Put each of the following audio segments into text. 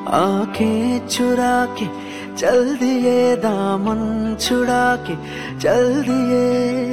आंखें चुरा के चल दिए, दामन छुड़ा के चल दिए।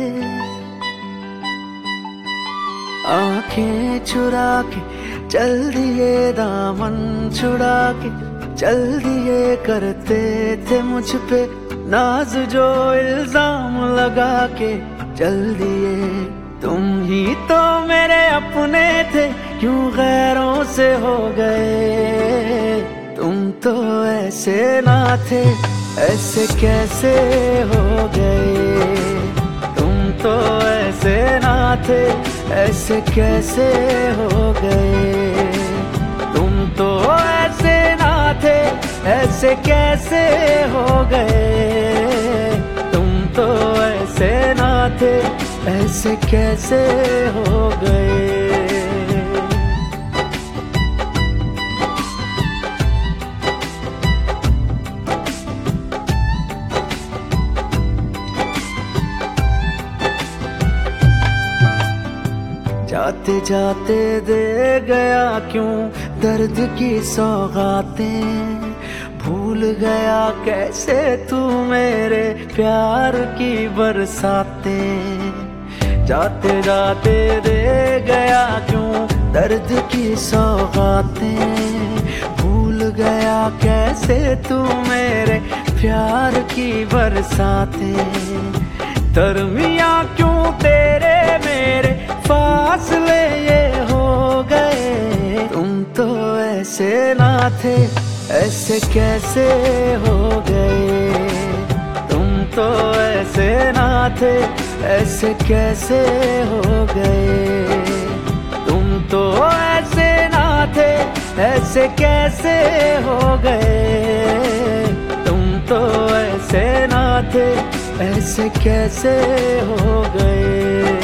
आंखें चुरा के चल दिए, दामन छुड़ा के चल दिए। करते थे मुझ पे नाज जो इल्जाम लगा के चल दिए। तुम ही तो मेरे अपने थे, क्यों गैरों से हो गए। तुम तो ऐसे ना थे, ऐसे कैसे हो गए। तुम तो ऐसे ना थे, ऐसे कैसे हो गए। तुम तो ऐसे ना थे, ऐसे कैसे हो गए। तुम तो ऐसे ना थे, ऐसे कैसे हो गए। जाते जाते दे गया क्यों दर्द की सौगातें। भूल गया कैसे तू मेरे प्यार की बरसातें। जाते जाते दे गया क्यों दर्द की सौगातें। भूल गया कैसे तू मेरे प्यार की बरसातें। दरमियाँ क्यों तेरे मेरे फासले ये हो गए। तुम तो ऐसे ना थे, ऐसे कैसे हो गए। तुम तो ऐसे ना थे, ऐसे कैसे हो गए। तुम तो ऐसे ना थे, ऐसे कैसे हो गए। तुम तो ऐसे ना थे, ऐसे कैसे हो गए।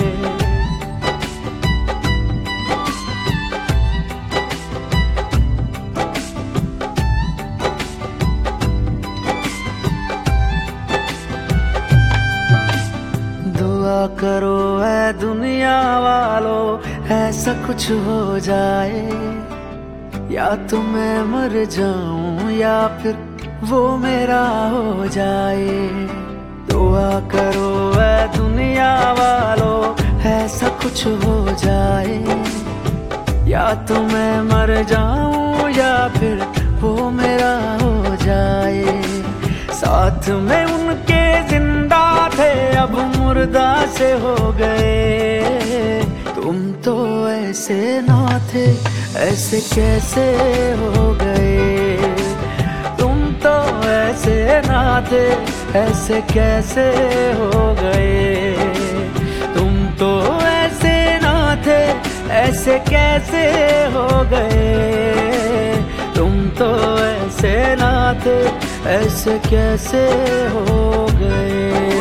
दुआ करो ऐ दुनिया वालों, ऐसा कुछ हो जाए। या तो मैं मर जाऊं या फिर वो मेरा हो जाए। दुआ करो ऐ दुनिया वालों, ऐसा कुछ हो जाए। या तो मैं मर जाऊं या फिर वो मेरा हो जाए। साथ में उनके जिंदा थे, अब मुर्दा से हो गए। तुम तो ऐसे ना थे, ऐसे कैसे हो गए। तुम तो ऐसे ना थे, ऐसे कैसे हो गए। तुम तो ऐसे ना थे, ऐसे कैसे हो गए। तुम तो ऐसे ना थे, ऐसे कैसे हो गए।